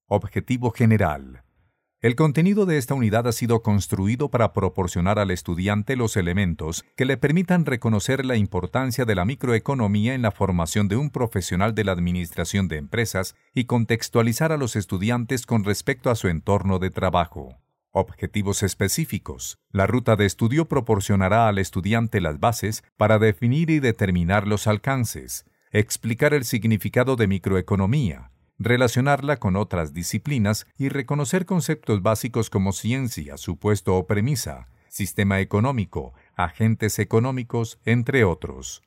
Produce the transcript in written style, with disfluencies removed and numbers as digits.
Objetivo general. El contenido de esta unidad ha sido construido para proporcionar al estudiante los elementos que le permitan reconocer la importancia de la microeconomía en la formación de un profesional de la administración de empresas y contextualizar a los estudiantes con respecto a su entorno de trabajo. Objetivos específicos. La ruta de estudio proporcionará al estudiante las bases para definir y determinar los alcances, explicar el significado de microeconomía, relacionarla con otras disciplinas y reconocer conceptos básicos como ciencia, supuesto o premisa, sistema económico, agentes económicos, entre otros.